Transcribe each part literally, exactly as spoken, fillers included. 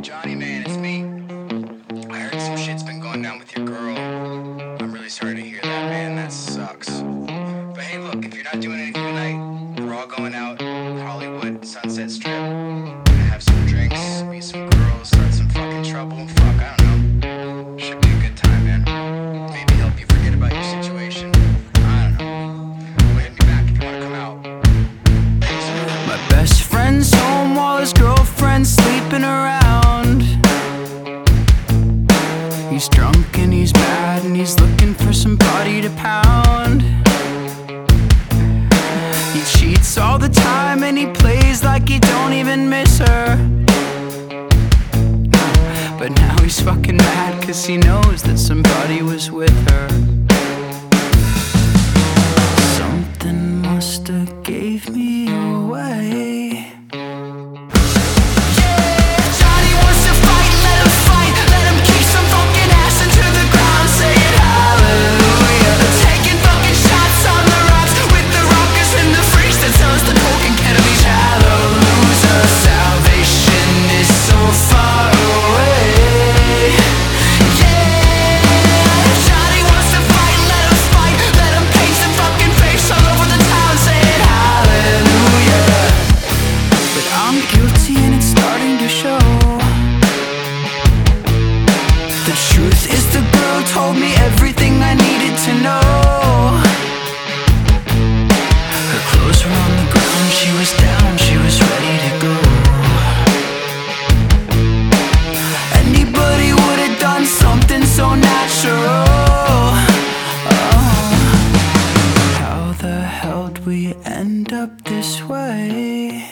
Johnny, man, it's me. I heard some shit's been going down with your girl. I'm really sorry to hear that, man. That sucks. But hey, look, if you're not doing anything tonight, we're all going out, Hollywood, Sunset Strip. Gonna have some drinks, meet some girls, start some fucking trouble. Fuck, I don't know. Should be a good time, man. Maybe help you forget about your situation. I don't know. Well, hit me back if you wanna come out. My best friend's home while his girlfriend's sleeping around. He's drunk and he's mad and he's looking for somebody to pound. He cheats all the time and he plays like he don't even miss her. But now he's fucking mad cause he knows that somebody was with her. Something musta gave me away. The truth is the girl told me everything I needed to know. Her clothes were on the ground, she was down, she was ready to go. Anybody would have done something so natural. Oh, how the hell did we end up this way?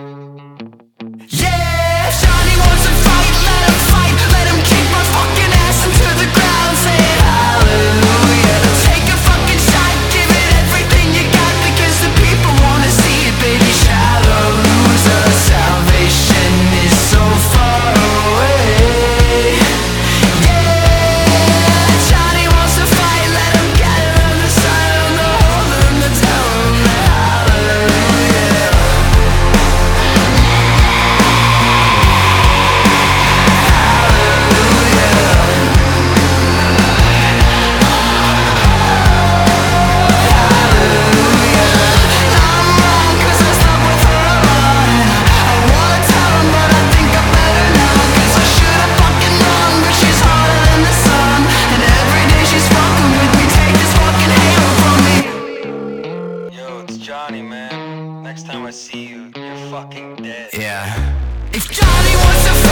Johnny, man. Next time I see you, you're fucking dead. Yeah. If Johnny wants to